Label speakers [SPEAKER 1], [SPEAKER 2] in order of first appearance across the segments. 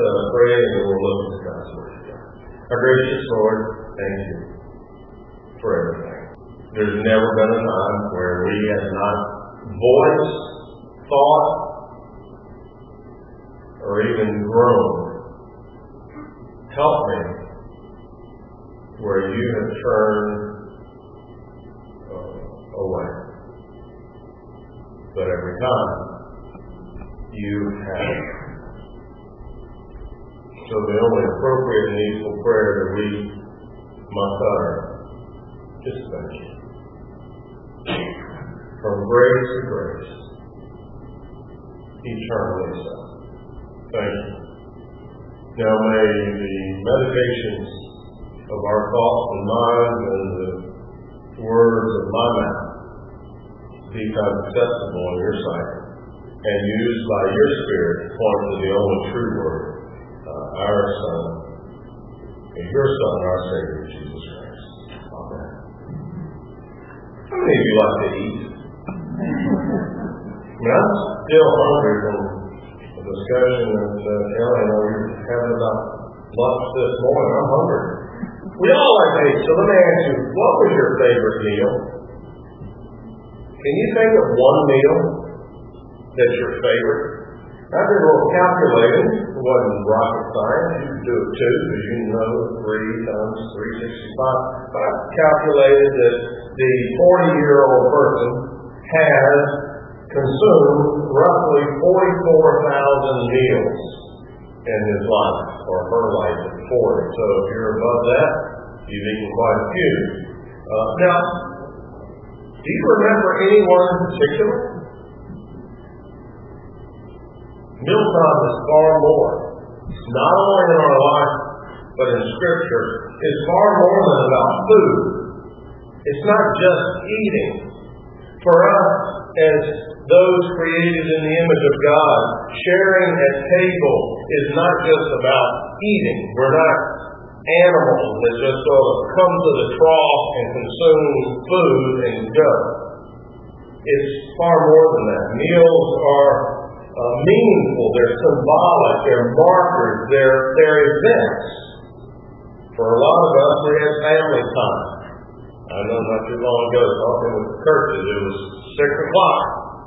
[SPEAKER 1] pray and then we'll look at God's word together. Our gracious Lord, thank you for everything. There's never been a time where we have not voiced, thought, or even groaned. Help me where you have turned away. But every time you have. So the only appropriate and needful prayer that we must utter, just thank you. From grace to grace, eternally so. Thank you. Now may the meditations of our thoughts and minds and the words of my mouth be acceptable in your sight and used by your Spirit to point to the only true word, our Son, and your Son, our Savior, Jesus Christ. Amen. How many of you like to eat? I'm still hungry from the discussion that Ellie and I were having about lunch this morning. I'm hungry. We all like to eat, so let me ask you, what was your favorite meal? Can you think of one meal that's your favorite? I've been a little calculating. It wasn't rocket science. You could do it too, because you know 3 times 365. But I've calculated that the 40-year-old person has consumed roughly 44,000 meals in his life, or her life at 40. So if you're above that, you've eaten quite a few. Now, do you remember anyone in particular? Mealtime is far more, not only in our life, but in Scripture, is far more than about food. It's not just eating. For us, as those created in the image of God, sharing at table is not just about eating. We're not animals that just sort of come to the trough and consume food and go. It's far more than that. Meals are meaningful, they're symbolic, they're markers, they're events. For a lot of us, we had family time. I know not too long ago, talking with the Curtis, it was 6 o'clock.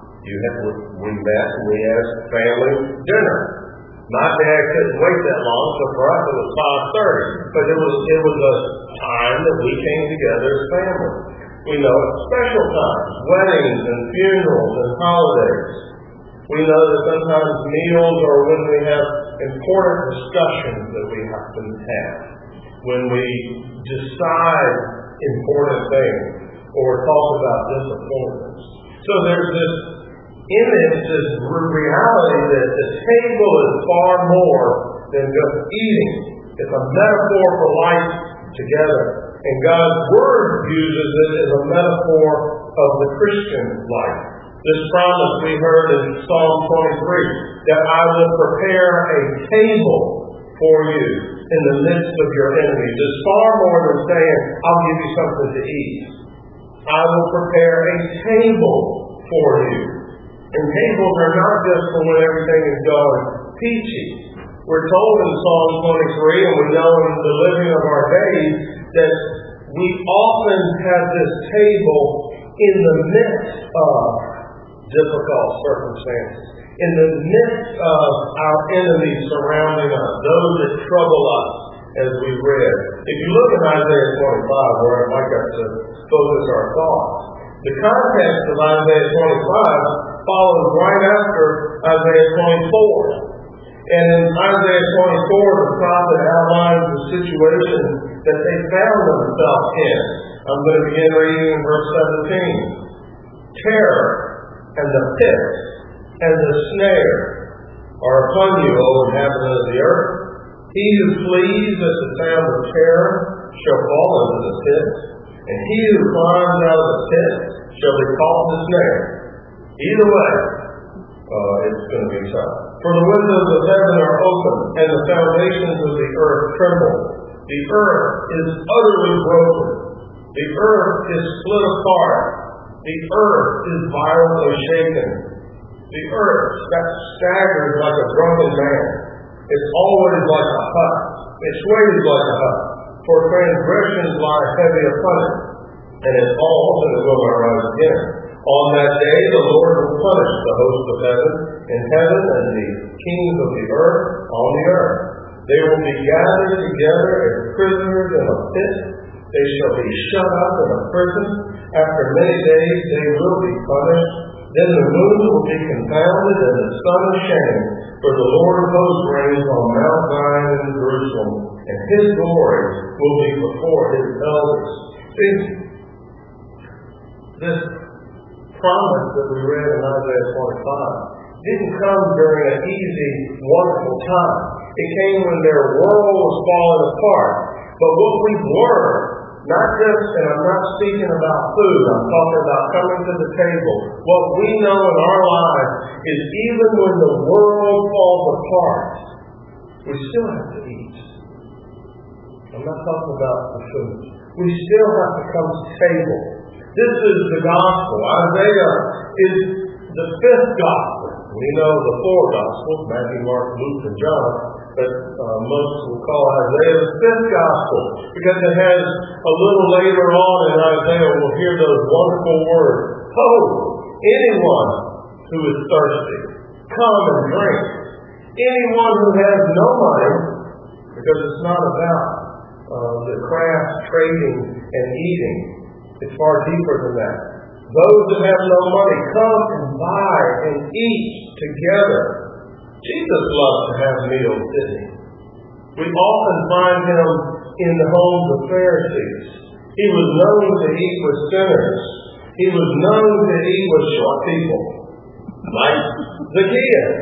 [SPEAKER 1] We met and we had family dinner. My dad couldn't wait that long, so for us it was 5:30. But it was a time that we came together as family. We know it's special times, weddings and funerals and holidays. We know that sometimes meals are when we have important discussions that we have to have, when we decide important things or talk about disappointments. So there's this image, this reality that the table is far more than just eating. It's a metaphor for life together. And God's Word uses it as a metaphor of the Christian life. This promise we heard in Psalm 23, that I will prepare a table for you in the midst of your enemies, is far more than saying, I'll give you something to eat. I will prepare a table for you. And tables are not just for when everything is going peachy. We're told in Psalm 23, and we know in the living of our days, that we often have this table in the midst of difficult circumstances, in the midst of our enemies surrounding us, those that trouble us, as we read. If you look at Isaiah 25, where I'd like us to focus our thoughts, the context of Isaiah 25 follows right after Isaiah 24. And in Isaiah 24, the prophet outlines the situation that they found themselves in. I'm going to begin reading in verse 17. Terror and the pit and the snare are upon you, O inhabitant of the earth. He who flees at the sound of terror shall fall into the pit, and he who climbs out of the pit shall be caught in the snare. Either way, it's going to be tough. For the windows of heaven are open, and the foundations of the earth tremble. The earth is utterly broken. The earth is split apart. The earth is violently shaken. The earth staggers like a drunken man. It's always like a hut. It sways like a hut. For transgressions lie heavy upon it, and it falls and it will not rise again. On that day the Lord will punish the host of heaven in heaven and the kings of the earth on the earth. They will be gathered together as prisoners in a pit. They shall be shut up in a prison. After many days they will be punished. Then the moon will be confounded and the sun ashamed. For the Lord of hosts reigns on Mount Zion in Jerusalem, and his glory will be before his elders. See, this promise that we read in Isaiah 25 didn't come during an easy, wonderful time. It came when their world was falling apart. But what we've learned, not just, and I'm not speaking about food, I'm talking about coming to the table. What we know in our lives is even when the world falls apart, we still have to eat. I'm not talking about the food. We still have to come to the table. This is the gospel. Isaiah is the fifth gospel. We know the four gospels, Matthew, Mark, Luke, and John, but most will call Isaiah the fifth gospel because it has a little later on in Isaiah we'll hear those wonderful words. Oh, anyone who is thirsty, come and drink. Anyone who has no money, because it's not about the craft, trading, and eating. It's far deeper than that. Those that have no money, come and buy and eat together. Jesus loved to have meals, didn't he? We often find him in the homes of Pharisees. He was known to eat with sinners. He was known to eat with short people, like Zacchaeus,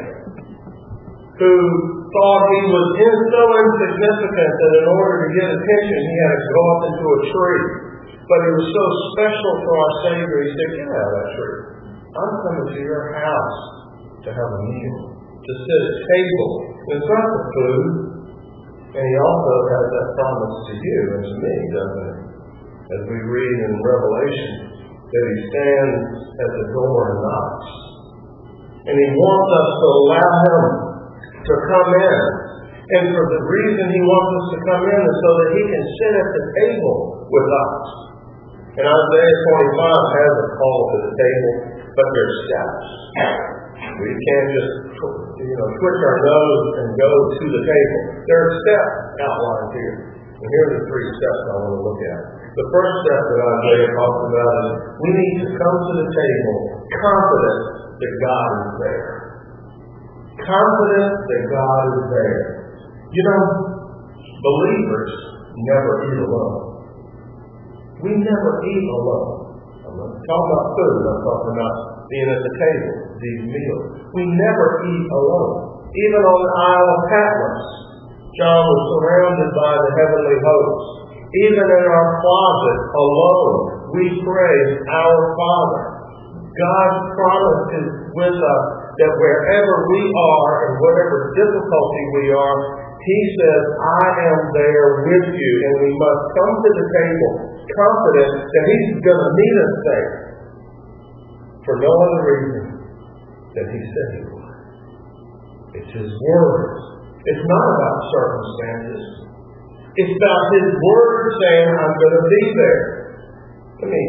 [SPEAKER 1] who thought he was so insignificant that in order to get attention, he had to go up into a tree. But he was so special for our Savior, he said, get out of that tree. I'm coming to your house to have a meal, to sit at a table. It's not the food. And he also has that promise to you and to me, doesn't he? As we read in Revelation, that he stands at the door and knocks. And he wants us to allow him to come in. And for the reason he wants us to come in is so that he can sit at the table with us. And Isaiah 25 has a call to the table, but there's steps. We can't just twitch our nose and go to the table. There are steps outlined here. And here are the three steps I want to look at. The first step that Isaiah talks about is we need to come to the table confident that God is there. Confident that God is there. You know, believers never eat alone. We never eat alone. I'm not talking about food. I'm talking about being at the table, these meals. We never eat alone. Even on the Isle of Patmos, John was surrounded by the heavenly hosts. Even in our closet alone, we pray, Our Father. God's promise is with us that wherever we are and whatever difficulty we are, he says, I am there with you, and we must come to the table confident that he's going to meet us there for no other reason than he said he would. It's his word. It's not about circumstances. It's about his word saying, I'm going to be there. Let me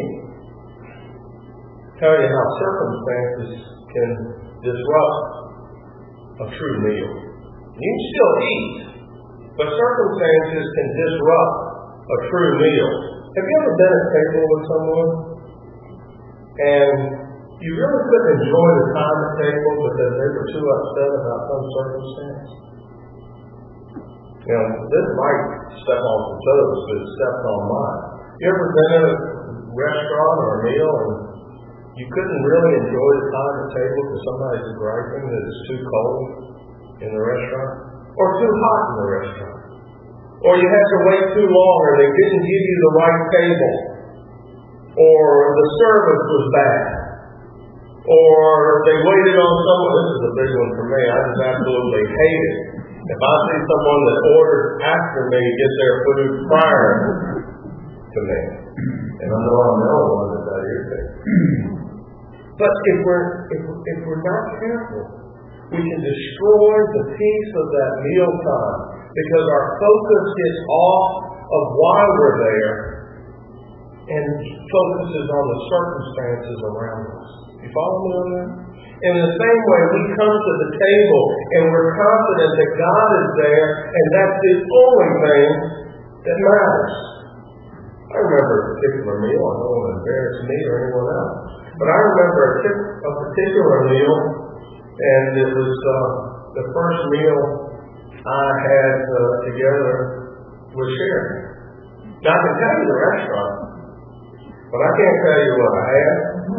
[SPEAKER 1] tell you how circumstances can disrupt a true meal. You can still eat, but circumstances can disrupt a true meal. Have you ever been at a table with someone and you really couldn't enjoy the time at the table because they were too upset about some circumstance? You know, this might step on some toes, but it stepped on mine. You ever been at a restaurant or a meal and you couldn't really enjoy the time at the table because somebody's griping that it's too cold in the restaurant or too hot in the restaurant? Or you had to wait too long, or they didn't give you the right table, or the service was bad, or they waited on someone. This is a big one for me. I just absolutely hate it. If I see someone that ordered after me get their food prior to me, and I know I'm the only one that irritates. But if we're not careful, we can destroy the peace of that mealtime because our focus gets off of why we're there and focuses on the circumstances around us. You follow me on that? In the same way, we come to the table and we're confident that God is there and that's the only thing that matters. I remember a particular meal. I don't want to embarrass me or anyone else. But I remember a particular meal, and it was the first meal I had together with Sharon. Now, I can tell you the restaurant, but I can't tell you what I had.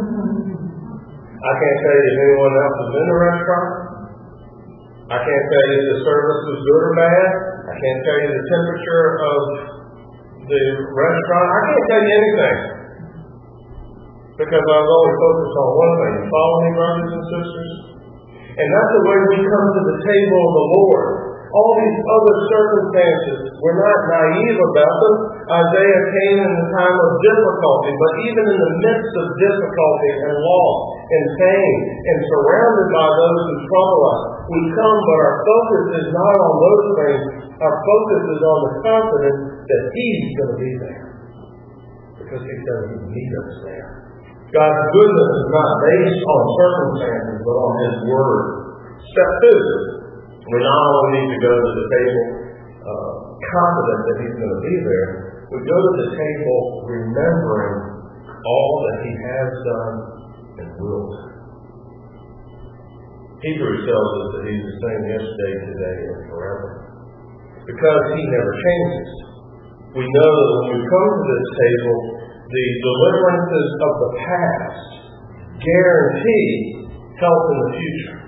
[SPEAKER 1] I can't tell you if anyone else was in the restaurant. I can't tell you if the service was good or bad. I can't tell you the temperature of the restaurant. I can't tell you anything. Because I was always focused on one thing. You follow me, brothers and sisters? And that's the way we come to the table of the Lord. All these other circumstances, we're not naive about them. Isaiah came in the time of difficulty, but even in the midst of difficulty and loss and pain and surrounded by those who trouble us, we come, but our focus is not on those things. Our focus is on the confidence that He's going to be there. Because He said He would meet us there. God's goodness is not based on circumstances, but on His Word. Step 2. We not only need to go to the table confident that He's going to be there, we go to the table remembering all that He has done and will do. Hebrews tells us that He's the same yesterday, today, and forever. Because He never changes. We know that when we come to this table, the deliverances of the past guarantee help in the future.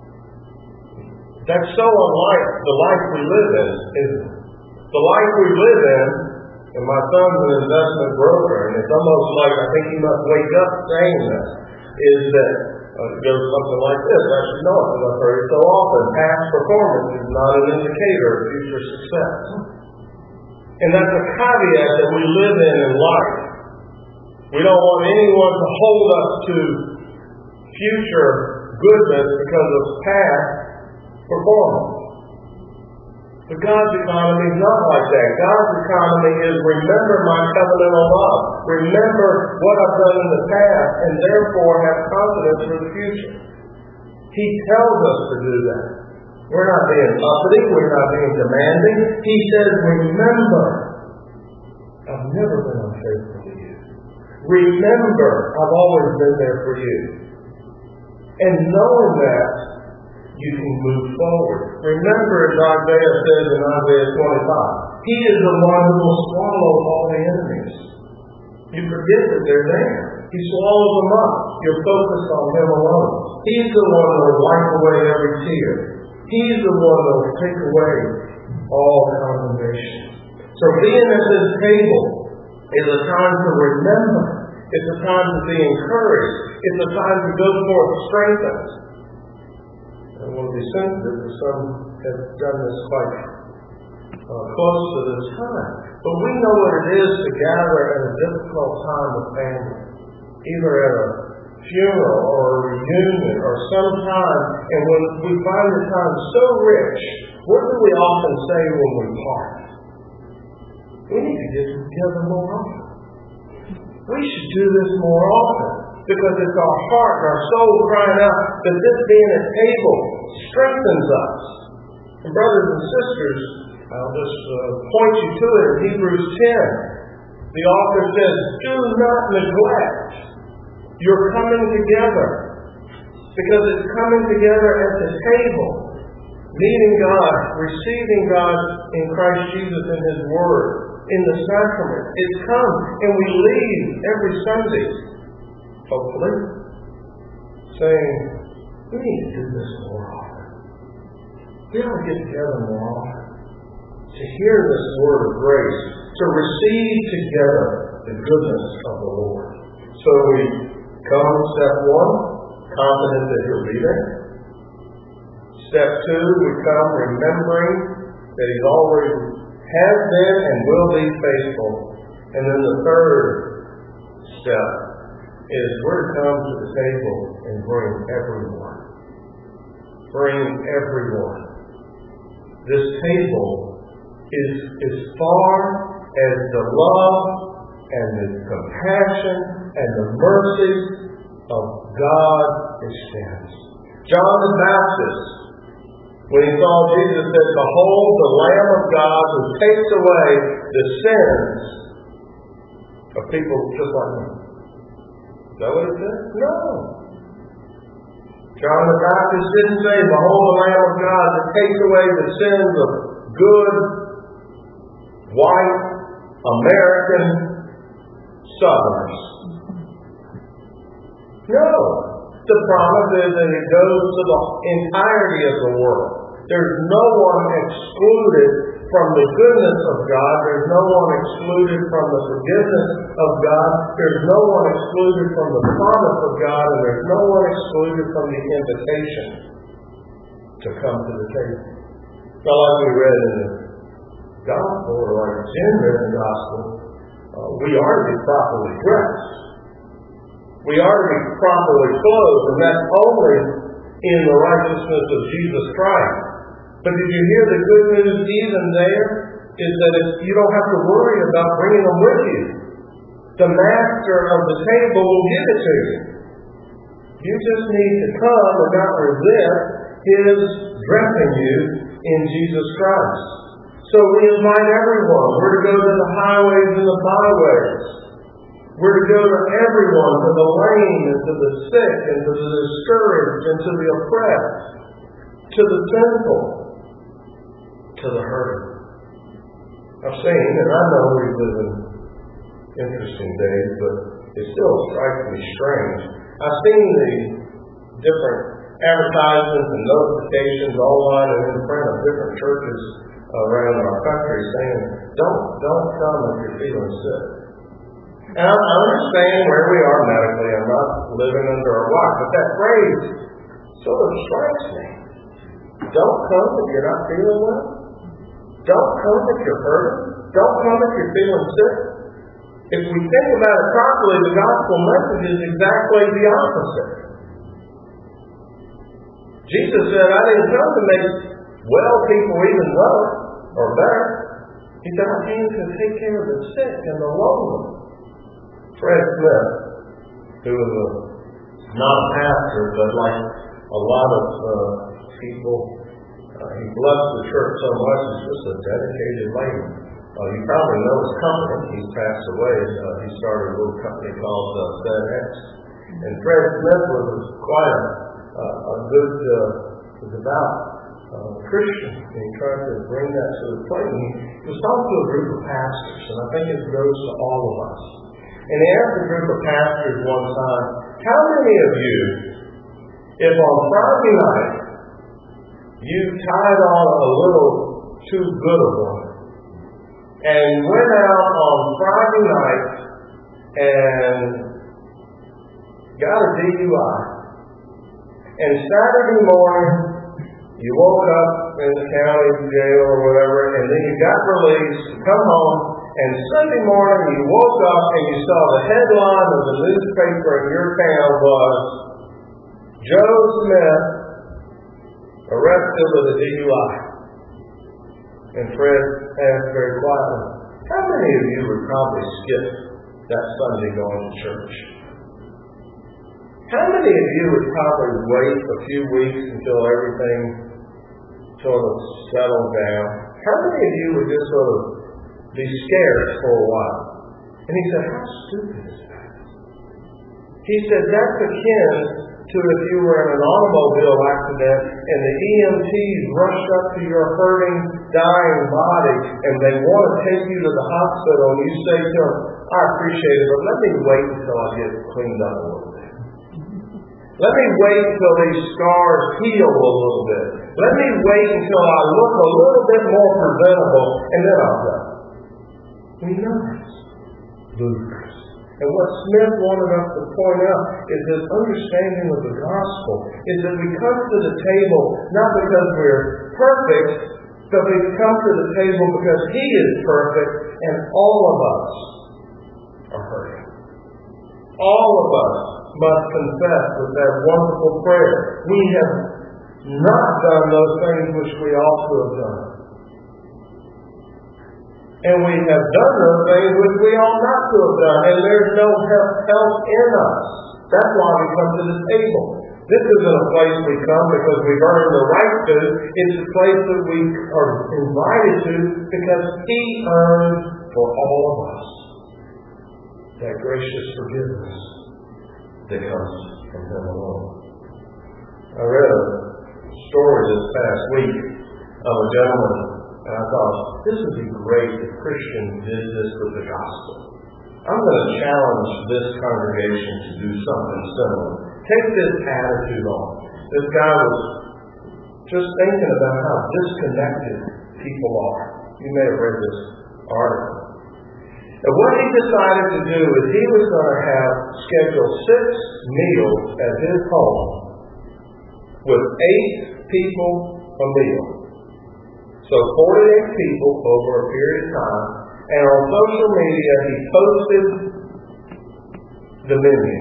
[SPEAKER 1] That's so unlike the life we live in, isn't it? The life we live in, and my son's an investment broker, and it's almost like I think he must wake up saying this, is that it goes something like this. I should know it because I've heard it so often. Past performance is not an indicator of future success. And that's a caveat that we live in life. We don't want anyone to hold us to future goodness because of past performance. But God's economy is not like that. God's economy is remember my covenantal love. Remember what I've done in the past and therefore have confidence for the future. He tells us to do that. We're not being uppity. We're not being demanding. He says, remember, I've never been unfaithful to you. Remember, I've always been there for you. And knowing that, you can move forward. Remember, as Isaiah says in Isaiah 25, He is the one who will swallow all the enemies. You forget that they're there. He swallows them up. You're focused on Him alone. He's the one that will wipe away every tear. He's the one that will take away all condemnation. So being at this table is a time to remember. It's a time to be encouraged. It's a time to go forth strengthened. I want to be sensitive because some have done this quite close to this time. But we know what it is to gather at a difficult time with family, either at a funeral or a reunion or some time. And when we find the time so rich, what do we often say when we part? We need to get together more often. We should do this more often. Because it's our heart and our soul crying out that this being a table strengthens us. And brothers and sisters, I'll just point you to it in Hebrews 10. The author says, do not neglect your coming together. Because it's coming together at the table. Meeting God, receiving God in Christ Jesus in His Word, in the sacrament. It's come and we leave every Sunday. Hopefully, saying, we need to do this more often. We ought to get together more often. To hear this word of grace. To receive together the goodness of the Lord. So we come, step 1, confident that He'll be there. Step 2, we come remembering that He's always has been and will be faithful. And then the third step is we're to come to the table and bring everyone. bring everyone. This table is as far as the love and the compassion and the mercy of God extends. John the Baptist, when he saw Jesus, said, "Behold, the Lamb of God who takes away the sins of people just like me." Is that what it said? No. John the Baptist didn't say, "Behold, the Lamb of God that takes away the sins of good, white, American Southerners." No. The promise is that it goes to the entirety of the world. There's no one excluded from the goodness of God. There's no one excluded from the forgiveness of God. There's no one excluded from the promise of God. And there's no one excluded from the invitation to come to the table. Now, like we read in the Gospel, or like Jim read in the Gospel, we are to be properly dressed. We are to be properly clothed, and that's only in the righteousness of Jesus Christ. But did you hear the good news even there? Is that you don't have to worry about bringing them with you. The master of the table will give it to you. You just need to come and not resist His dressing you in Jesus Christ. So we invite everyone. We're to go to the highways and the byways. We're to go to everyone, to the lame and to the sick and to the discouraged and to the oppressed, to the sinful, to the hurting. I've seen, and I know we live in interesting days, but it still strikes me strange. I've seen the different advertisements and notifications online and in front of different churches around our country saying, don't come if you're feeling sick. And I understand where we are medically. I'm not living under a rock, but that phrase sort of strikes me. Don't come if you're not feeling well. Don't come if you're hurting. Don't come if you're feeling sick. If we think about it properly, the gospel message is exactly the opposite. Jesus said, "I didn't come to make well people even well or better." He said, "I came to take care of the sick and the lonely." Fred Smith, who was not a pastor, but like a lot of people, he blessed the church so much. He's just a dedicated layman. You probably know his company. He's passed away. He started a little company called FedEx. And Fred Smith was quite a good, devout Christian. And he tried to bring that to the plate. And he was talking to a group of pastors, and I think it goes to all of us. And he asked a group of pastors one time, "How many of you, if on Friday night you tied on a little too good of one and went out on Friday night and got a DUI, and Saturday morning you woke up in the county jail or whatever, and then you got released, you come home, and Sunday morning you woke up and you saw the headline of the newspaper in your town was, Joe Smith arrested with a DUI." And Fred asked very quietly, "How many of you would probably skip that Sunday going to church? How many of you would probably wait a few weeks until everything sort of settled down? How many of you would just sort of be scared for a while?" And he said, "How stupid is that?" He said, "That's akin to if you were in an automobile accident and the EMTs rush up to your hurting, dying body and they want to take you to the hospital, and you say to them, 'I appreciate it, but let me wait until I get cleaned up a little bit. Let me wait until these scars heal a little bit. Let me wait until I look a little bit more presentable, and then I'll go.'" We know this. Ludicrous. And what Smith wanted us to point out is his understanding of the gospel is that we come to the table not because we're perfect, but we come to the table because He is perfect and all of us are hurting. All of us must confess with that wonderful prayer, "We have not done those things which we ought to have done. And we have done those things which we ought not to have done. And there's no help in us. That's why we come to the table. This isn't a place we come because we've earned the right to. It's a place that we are invited to because He earned for all of us that gracious forgiveness that comes from Him alone. I read a story this past week of a gentleman, and I thought, this would be great if Christians did this with the gospel. I'm going to challenge this congregation to do something similar. Take this attitude on. This guy was just thinking about how disconnected people are. You may have read this article. And what he decided to do is he was going to have scheduled 6 meals at his home with 8 people a meal. So 48 people over a period of time. And on social media, he posted the menu.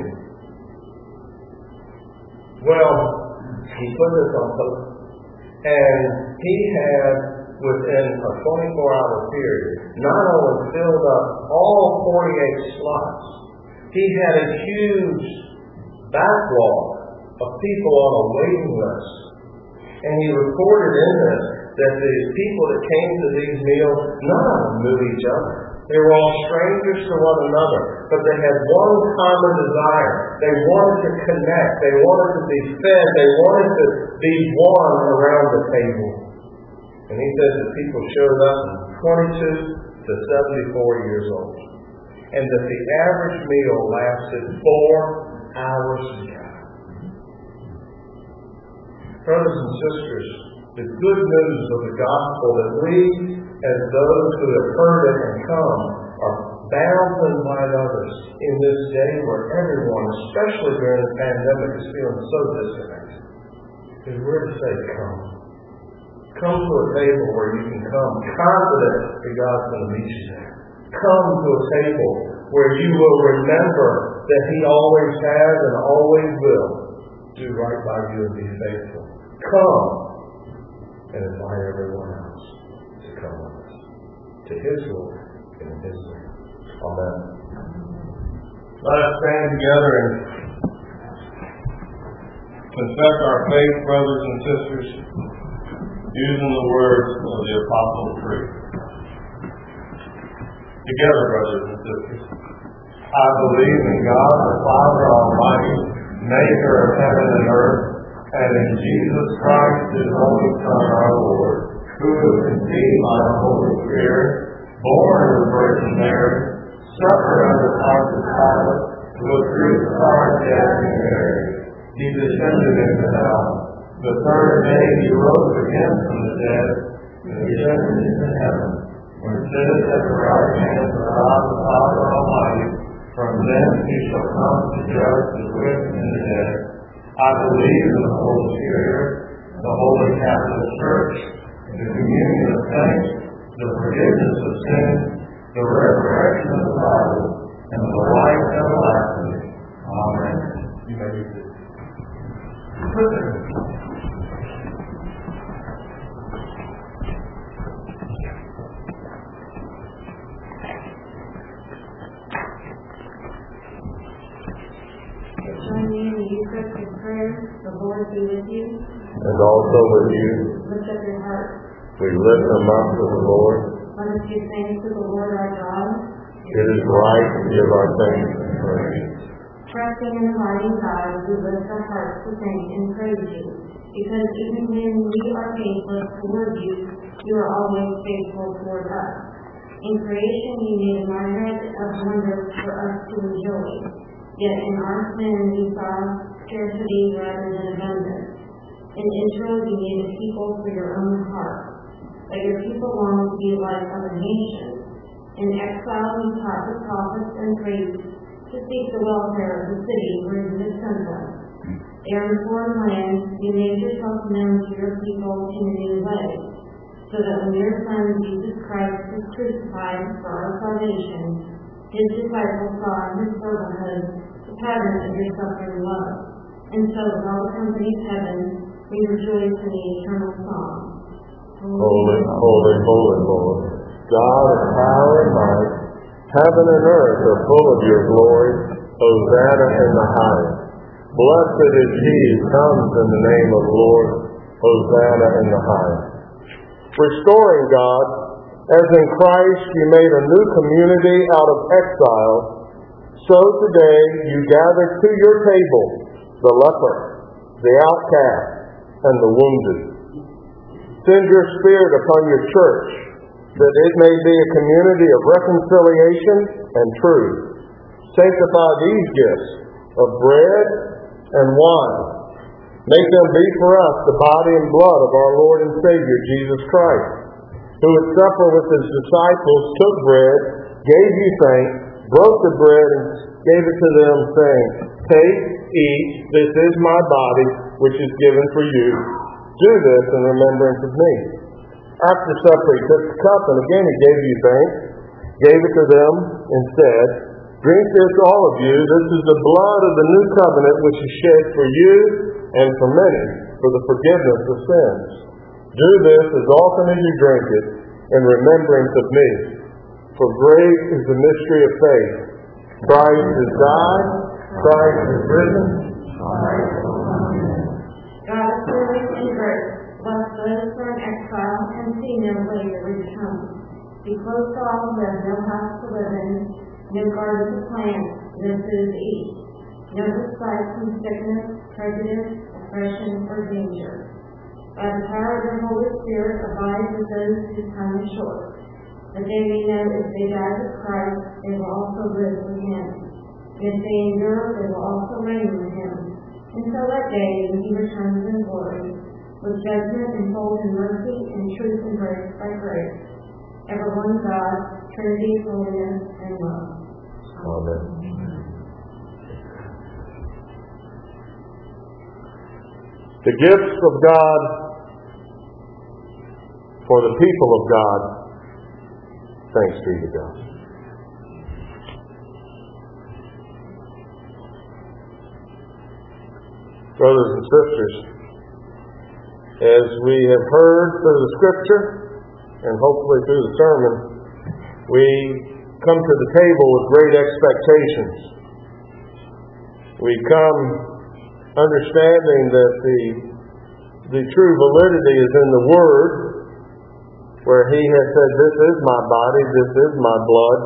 [SPEAKER 1] Well, he put this on post. And he had, within a 24-hour period, not only filled up all 48 slots, he had a huge backlog of people on a waiting list. And he reported in this that the people that came to these meals, none of them knew each other. They were all strangers to one another, but they had one common desire. They wanted to connect. They wanted to be fed. They wanted to be one around the table. And he says that people showed up from 22 to 74 years old. And that the average meal lasted 4 hours a day. Brothers and sisters, the good news of the gospel that we, as those who have heard it and come, are bound to invite others in this day where everyone, especially during the pandemic, is feeling so disconnected. Because we're to say, come. Come to a table where you can come confident that God's going to meet you there. Come to a table where you will remember that He always has and always will do right by you and be faithful. Come and invite everyone else to come with us. To His glory and in His name. Amen. Let us stand together and confess our faith, brothers and sisters, using the words of the Apostle Creed. Together, brothers and sisters. I believe in God the Father Almighty, maker of heaven and earth, and in Jesus Christ, His only Son, our Lord, who was conceived by the Holy Spirit, born of the Virgin Mary, suffered under Pontius Pilate, was crucified, dead, and buried. He descended into hell. The third day He rose again from the dead, and He ascended into heaven, and sitteth at the right hand of God the Father Almighty. From thence He shall come to judge the quick and the dead. I believe in the Holy Spirit, the Holy Catholic Church, the communion of saints, the forgiveness of sins, the resurrection of the body, and the life everlasting. Amen. You may be seated.
[SPEAKER 2] Join me in the Eucharistic prayer. The Lord be with you.
[SPEAKER 1] And also with you.
[SPEAKER 2] Lift up your hearts.
[SPEAKER 1] We lift them up to the Lord.
[SPEAKER 2] Let us give thanks to the Lord our God.
[SPEAKER 1] It is right to give our thanks and praise.
[SPEAKER 2] Trusting in the mighty God, we lift our hearts to thank and praise you. Because even when we are faithless toward you, you are always faithful toward us. In creation you made a myriad of wonders for us to enjoy. Yet in our sin we saw scarcity rather than abundance. In Israel you made a people for your own heart. But your people long to be like other nations. In exile you taught the prophets and priests to seek the welfare of the city where you had sent them. They are in foreign lands, you made yourself known to your people in a new way, so that when your Son Jesus Christ was crucified for our salvation, His disciples saw in His servanthood the pattern of your suffering love. And so with all the company of heaven, We rejoice in the eternal song.
[SPEAKER 1] Holy, holy, holy Lord, God of power and might, heaven and earth are full of your glory. Hosanna in the highest. Blessed is he who comes in the name of the Lord. Hosanna in the highest. Restoring God, as in Christ you made a new community out of exile, so today you gather to your table the leper, the outcast, and the wounded. Send your Spirit upon your church, that it may be a community of reconciliation and truth. Sanctify these gifts of bread and wine. Make them be for us the body and blood of our Lord and Savior Jesus Christ, who at supper with his disciples took bread, gave you thanks, broke the bread, and gave it to them, saying, Take, eat, this is my body, which is given for you. Do this in remembrance of me. After supper he took the cup, and again he gave you thanks, gave it to them, and said, Drink this, all of you. This is the blood of the new covenant, which is shed for you and for many, for the forgiveness of sins. Do this as often as you drink it in remembrance of me. For great is the mystery of faith. Christ has died. Christ is risen.
[SPEAKER 2] God is serving in grace. Bless those who are in exile and see no way to return. Be close to all who have no house to live in, no garden to plant, no food to eat, no respite from sickness, prejudice, oppression, or danger. By the power of the Holy Spirit, abide with those whose time is short, that they may know if they die with Christ, they will also live with him. And if they endure, they will also reign with him. Until that day when he returns in glory, with judgment and full in mercy and truth and grace by grace, ever one God, Trinity, holiness, and love.
[SPEAKER 1] Amen. The gifts of God for the people of God. Thanks be to God. Brothers and sisters, as we have heard through the Scripture and hopefully through the sermon, we come to the table with great expectations. We come understanding that the true validity is in the Word, where he has said, This is my body, this is my blood.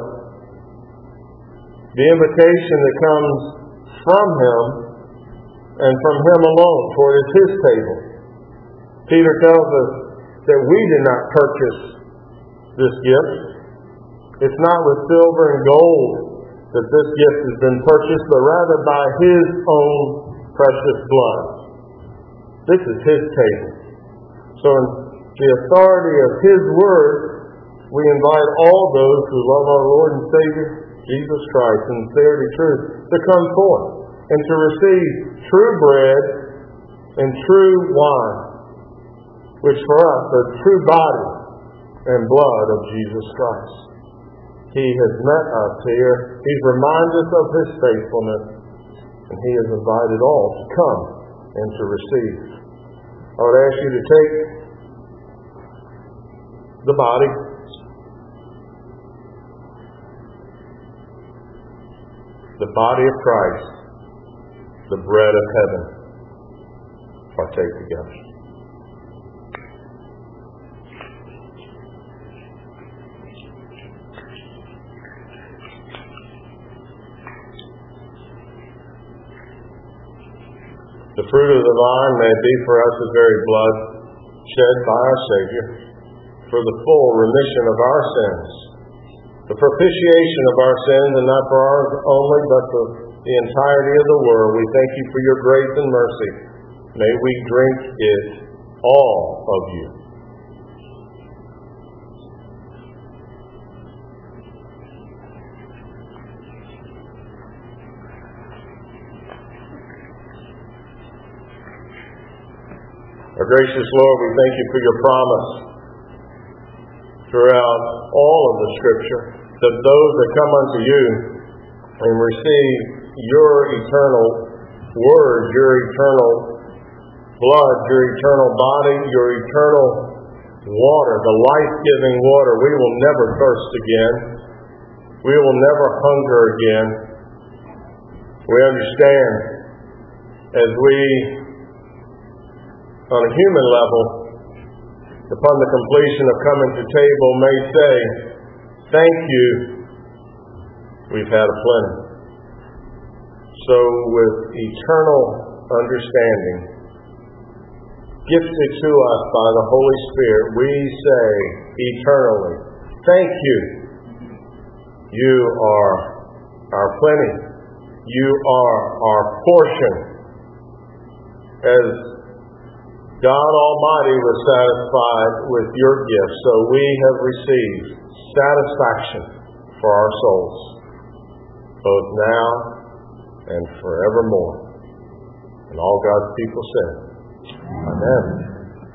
[SPEAKER 1] The invitation that comes from him and from him alone toward his table. Peter tells us that we did not purchase this gift. It's not with silver and gold that this gift has been purchased, but rather by his own precious blood. This is his table. So in the authority of his word, we invite all those who love our Lord and Savior, Jesus Christ, in sincerity and truth, to come forth and to receive true bread and true wine, which for us are true body and blood of Jesus Christ. He has met us here. He's reminded us of his faithfulness, and he has invited all to come and to receive. I would ask you to take the body, the body of Christ, the bread of heaven, partake together. The fruit of the vine may be for us the very blood shed by our Savior for the full remission of our sins, the propitiation of our sins, and not for ours only, but for the entirety of the world. We thank you for your grace and mercy. May we drink it, all of you. Our gracious Lord, we thank you for your promise throughout all of the Scripture that those that come unto you and receive your eternal word, your eternal blood, your eternal body, your eternal water, the life-giving water. We will never thirst again. We will never hunger again. We understand as we, on a human level, upon the completion of coming to table, may say, thank you, we've had a plenty. So with eternal understanding, gifted to us by the Holy Spirit, we say eternally, thank you. You are our plenty. You are our portion. As God Almighty was satisfied with your gifts, so we have received satisfaction for our souls, both now and forevermore. And all God's people said, Amen.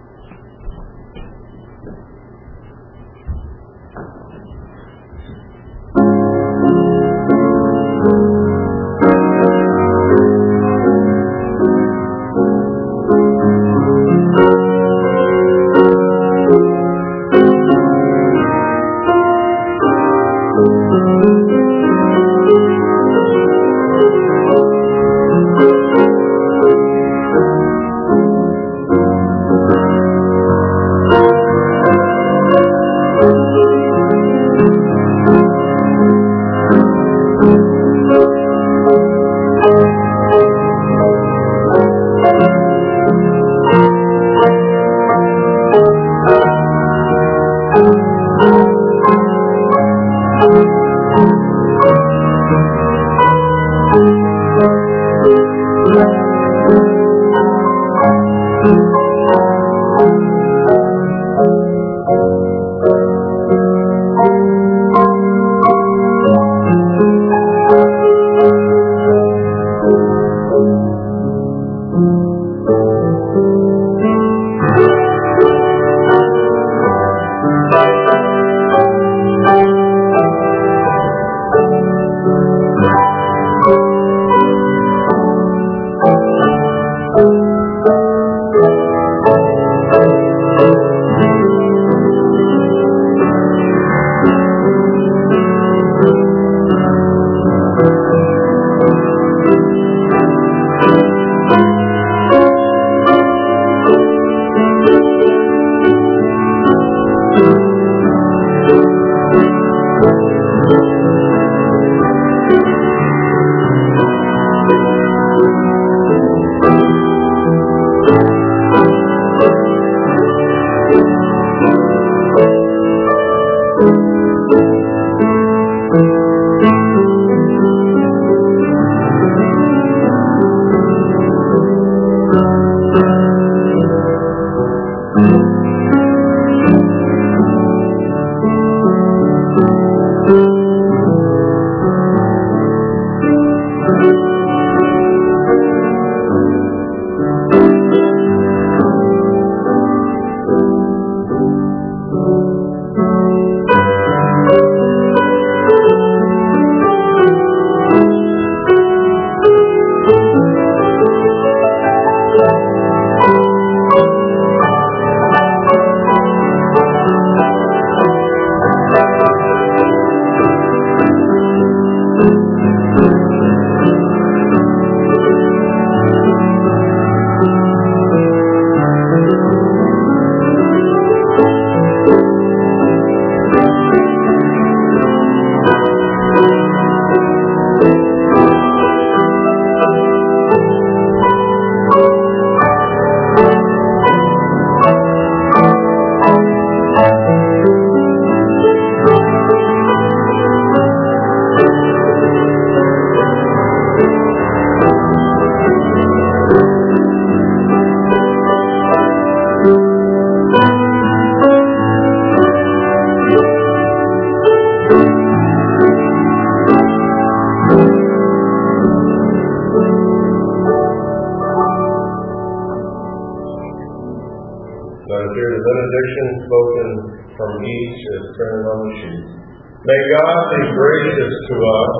[SPEAKER 3] May God be gracious to us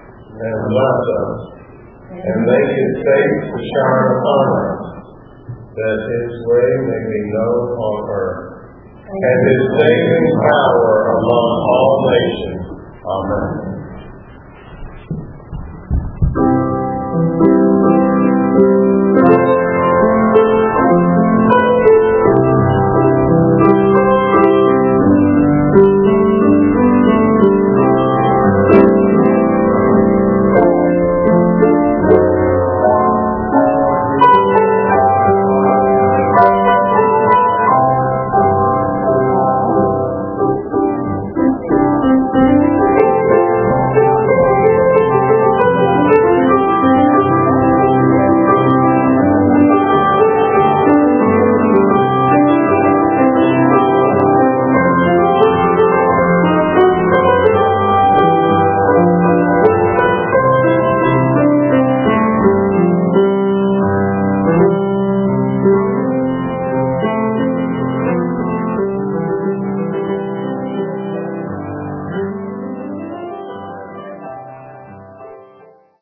[SPEAKER 3] and bless us, and make His face to shine upon us,
[SPEAKER 1] that his way may be known on earth, and his saving power among all nations. Amen.